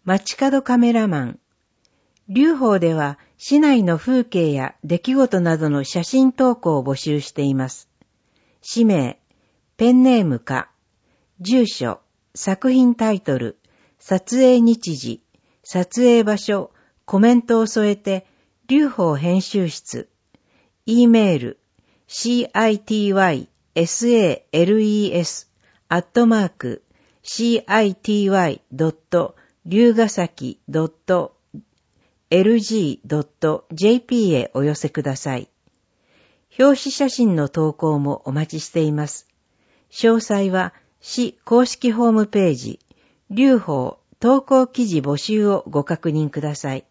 街角カメラマン。龍宝では市内の風景や出来事などの写真投稿を募集しています。氏名、ペンネームか、住所、作品タイトル、撮影日時、撮影場所、コメントを添えて、龍宝編集室、E メール、citys@city.龍ヶ崎.lg.jp へお寄せください。表紙写真の投稿もお待ちしています。詳細は市公式ホームページ、龍宝投稿記事募集をご確認ください。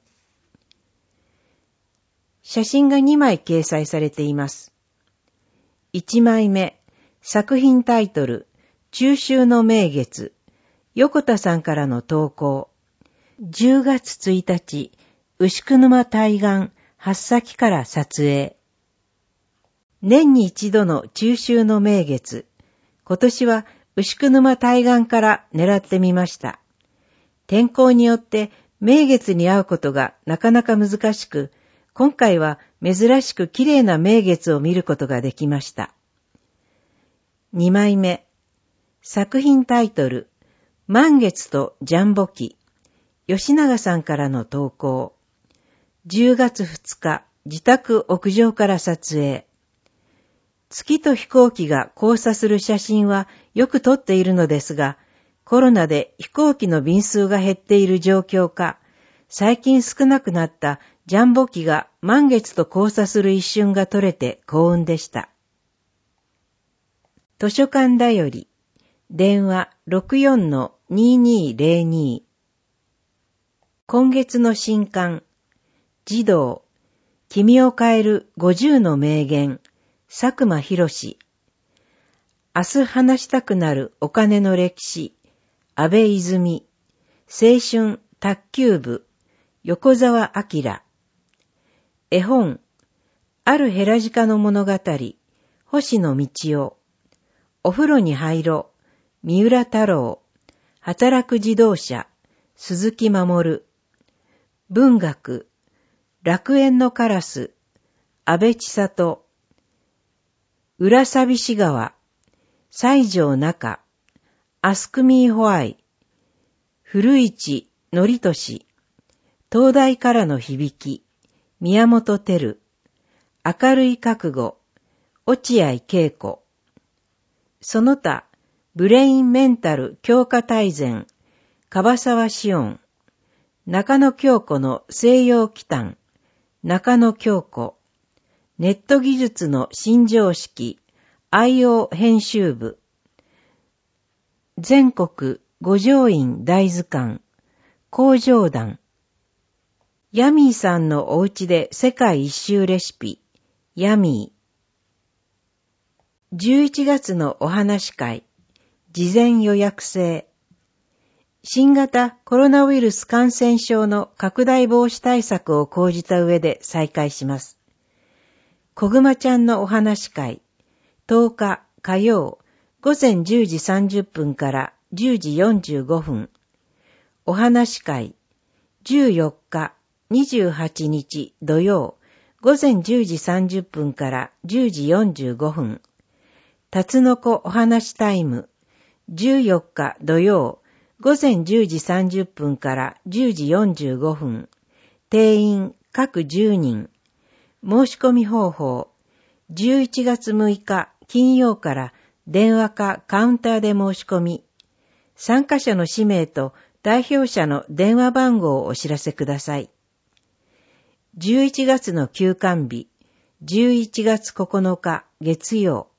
写真が2枚掲載されています。1枚目、作品タイトル、中秋の名月、横田さんからの投稿。10月1日、牛久沼対岸、八崎から撮影。年に一度の中秋の名月。今年は牛久沼対岸から狙ってみました。天候によって名月に会うことがなかなか難しく、今回は珍しく綺麗な名月を見ることができました。2枚目。作品タイトル、満月とジャンボ機。吉永さんからの投稿。10月2日、自宅屋上から撮影。月と飛行機が交差する写真はよく撮っているのですが、コロナで飛行機の便数が減っている状況か、最近少なくなったジャンボ機が満月と交差する一瞬が撮れて幸運でした。図書館だより、電話 64-2202。今月の新刊、児童、君を変える50の名言、佐久間博士。明日話したくなるお金の歴史、安部泉。青春卓球部、横澤明。絵本、あるヘラジカの物語、星野道夫。お風呂に入ろう、三浦太郎。働く自動車、鈴木守。文学、楽園のカラス、安部千里。浦寂し川、西条中。アスクミーホアイ。古市憲俊。東大からの響き、宮本照。明るい覚悟、落合恵子。その他、ブレインメンタル強化大全、樺沢紫音。中野京子の西洋奇譚、中野京子。ネット技術の新常識、IO 編集部。全国五条院大図鑑、工場団。ヤミーさんのお家で世界一周レシピ、ヤミー。11月のお話会、事前予約制。新型コロナウイルス感染症の拡大防止対策を講じた上で再開します。こぐまちゃんのお話会、10日火曜、午前10時30分から10時45分。お話会、14日、28日土曜、午前10時30分から10時45分。タツノコお話タイム、14日土曜、午前10時30分から10時45分。定員各10人。申し込み方法。11月6日金曜から電話かカウンターで申し込み。参加者の氏名と代表者の電話番号をお知らせください。11月の休館日。11月9日月曜。